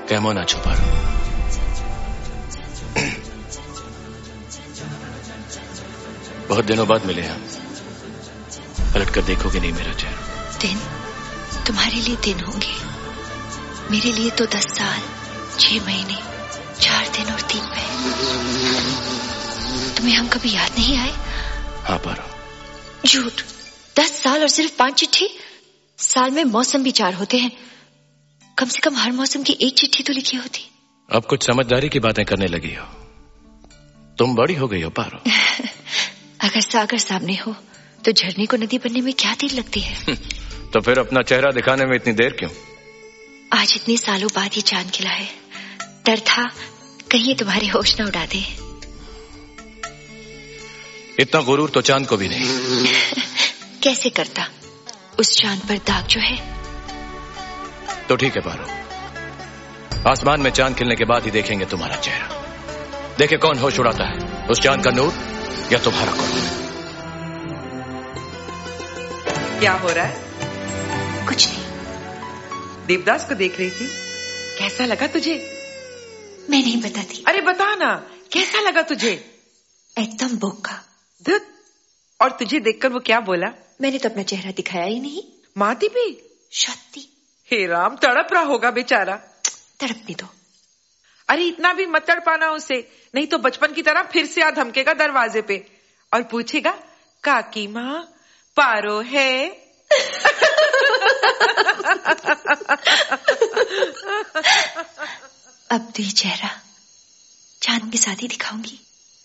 Camo ना छुपा रहा। बहुत दिनों बाद मिले हम। पलट कर देखोगे नहीं मेरा चेहरा। दिन तुम्हारे लिए दिन होंगे, मेरे लिए तो 10 साल 6 महीने 4 दिन और 3 महीने। तुम्हें हम कभी याद नहीं आए? हाँ पारो। झूठ। 10 साल और सिर्फ 5 चिट्ठी। साल में मौसम भी 4 होते हैं, कम से कम हर मौसम की 1 चिट्ठी तो लिखी होती। अब कुछ समझदारी की बातें करने लगी हो। तुम बड़ी हो गई हो पारो। अगर सागर सामने हो तो झरने को नदी बनने में क्या देर लगती है? तो फिर अपना चेहरा दिखाने में इतनी देर क्यों? आज इतने सालों बाद ये चांद खिला है, डर था कहीं तुम्हारे होश न उड़ा दे। इतना गुरूर तो चांद को भी नहीं। कैसे करता? उस चांद पर दाग जो है। तो ठीक है पारो, आसमान में चांद खिलने के बाद ही देखेंगे तुम्हारा चेहरा। देखे कौन होश उड़ाता है, उस चांद का नूर या तुम्हारा कौन? क्या हो रहा है? कुछ नहीं। देवदास को देख रही थी। कैसा लगा तुझे? मैं नहीं बताती। अरे बता ना, कैसा लगा तुझे? एकदम बोका। धुत। और तुझे देखकर वो क्या बोला? मैंने तो अपना चेहरा दिखाया ही नहीं। माती भी? शक्ति। हे राम, तड़प रहा होगा बेचारा। तड़पने दो। अरे इतना भी मत तड़पाना उसे, नहीं तो बचपन की तरह फिर से आ धमकेगा दरवाजे पे और पूछेगा, काकी माँ पारो है? अब तो ये चेहरा चांद के साथ ही दिखाऊंगी।